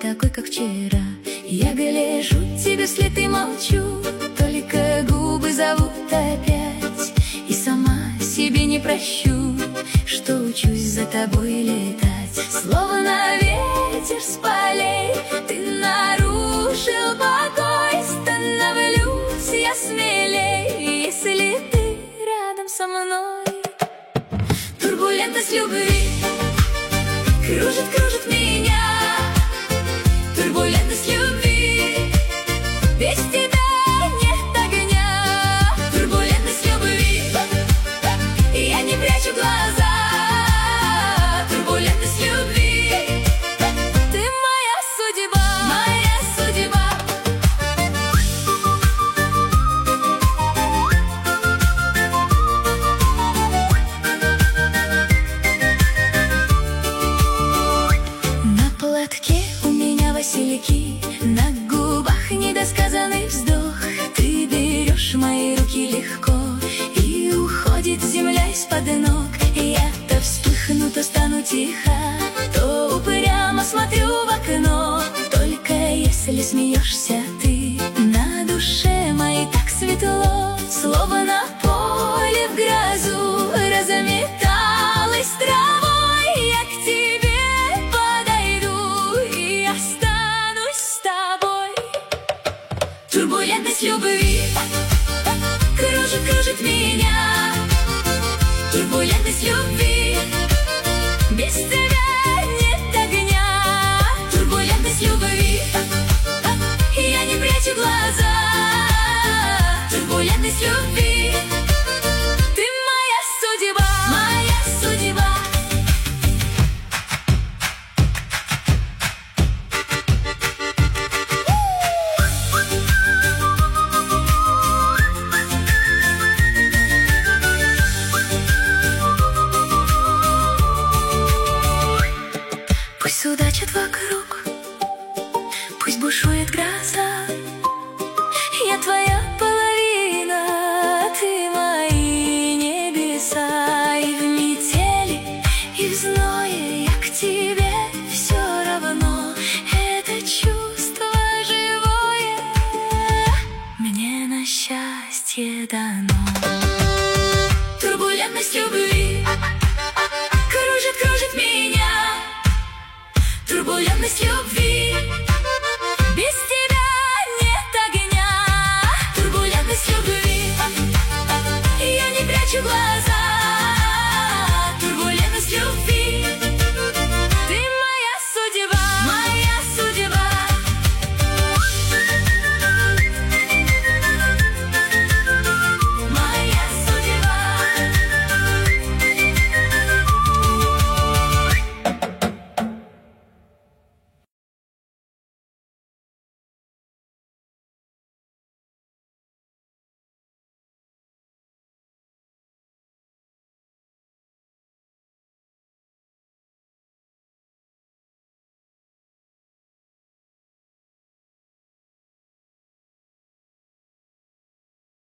такой, как вчера. Я гляжу тебе вслед и молчу, только губы зовут опять. И сама себе не прощу, что учусь за тобой летать. Словно ветер с полей ты нарушил покой. Становлюсь я смелей, если ты рядом со мной. Турбулентность любви кружит, кружит меня. Турбулентность любви, без тебя нет огня. Турбулентность любви, я не прячу глаза. Турбулентность любви, ты моя судьба, моя судьба. На платке у меня васильки, на губах недосказанный вздох. Ты берешь мои руки легко, и уходит земля из-под ног. Я-то вспыхну, то стану тихо, то упрямо смотрю в окно. Только если смеешься ты, на душе моей так светло. Словно на поле в грозу разметалась травой. Я к тебе подойду и останусь с тобой. Турбулентность любви кружит, кружит меня. Турбулентность любви, без тебя нет огня. Турбулентность любви, я не прячу глаза. Турбулентность любви, ты моя судьба, моя судьба. Пусть судачат вокруг, пусть бушует гроза. Я твоя половина, ты мои небеса. И в метели, и в зное я к тебе все равно. Это чувство живое мне на счастье дано.